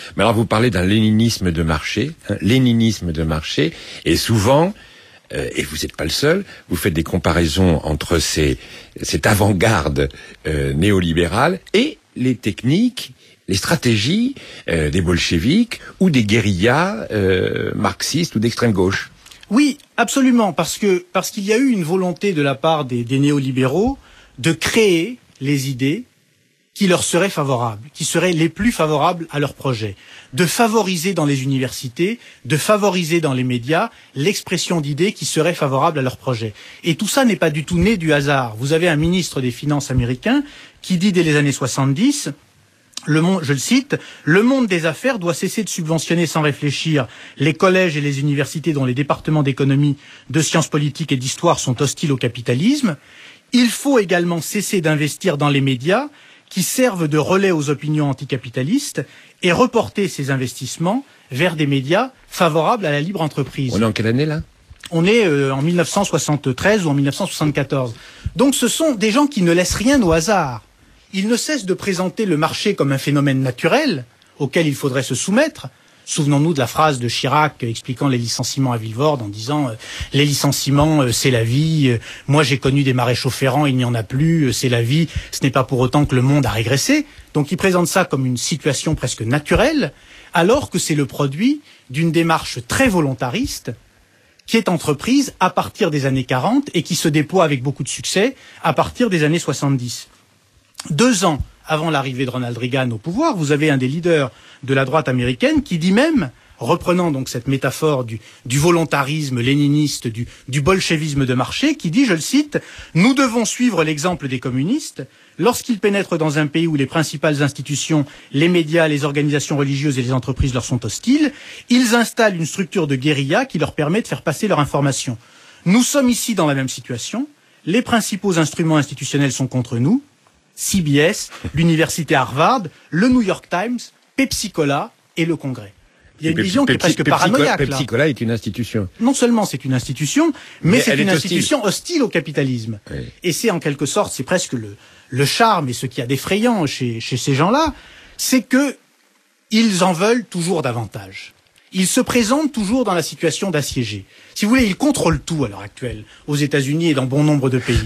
Mais alors vous parlez d'un léninisme de marché, et souvent, et vous n'êtes pas le seul, vous faites des comparaisons entre cette avant-garde néolibérale et les techniques, les stratégies des bolcheviks ou des guérillas marxistes ou d'extrême gauche. Oui, absolument, parce qu'il y a eu une volonté de la part des néolibéraux de créer les idées qui leur seraient favorables, qui seraient les plus favorables à leur projet, de favoriser dans les universités, de favoriser dans les médias l'expression d'idées qui seraient favorables à leur projet. Et tout ça n'est pas du tout né du hasard. Vous avez un ministre des Finances américain qui dit dès les années 70, je le cite, « Le monde des affaires doit cesser de subventionner sans réfléchir les collèges et les universités dont les départements d'économie, de sciences politiques et d'histoire sont hostiles au capitalisme. Il faut également cesser d'investir dans les médias qui servent de relais aux opinions anticapitalistes et reporter ces investissements vers des médias favorables à la libre entreprise. » On est en quelle année là ? On est en 1973 ou en 1974. Donc ce sont des gens qui ne laissent rien au hasard. Ils ne cessent de présenter le marché comme un phénomène naturel auquel il faudrait se soumettre. Souvenons-nous de la phrase de Chirac expliquant les licenciements à Villevorde en disant les licenciements c'est la vie, moi j'ai connu des maréchaux ferrants, il n'y en a plus, c'est la vie, ce n'est pas pour autant que le monde a régressé. Donc il présente ça comme une situation presque naturelle, alors que c'est le produit d'une démarche très volontariste qui est entreprise à partir des années 40 et qui se déploie avec beaucoup de succès à partir des années 70. 2 ans avant l'arrivée de Ronald Reagan au pouvoir, vous avez un des leaders de la droite américaine qui dit même, reprenant donc cette métaphore du volontarisme léniniste, du bolchevisme de marché, qui dit, je le cite, « Nous devons suivre l'exemple des communistes. Lorsqu'ils pénètrent dans un pays où les principales institutions, les médias, les organisations religieuses et les entreprises leur sont hostiles, ils installent une structure de guérilla qui leur permet de faire passer leur information. Nous sommes ici dans la même situation. Les principaux instruments institutionnels sont contre nous. CBS, l'université Harvard, le New York Times, Pepsi-Cola et le Congrès. » Il y a une vision qui est presque paranoïaque. Pepsi-Cola est une institution. Non seulement c'est une institution, mais c'est une institution hostile au capitalisme. Oui. Et c'est en quelque sorte, c'est presque le charme et ce qu'il y a d'effrayant chez ces gens-là, c'est que ils en veulent toujours davantage. Ils se présentent toujours dans la situation d'assiégés. Si vous voulez, ils contrôlent tout à l'heure actuelle, aux États-Unis et dans bon nombre de pays.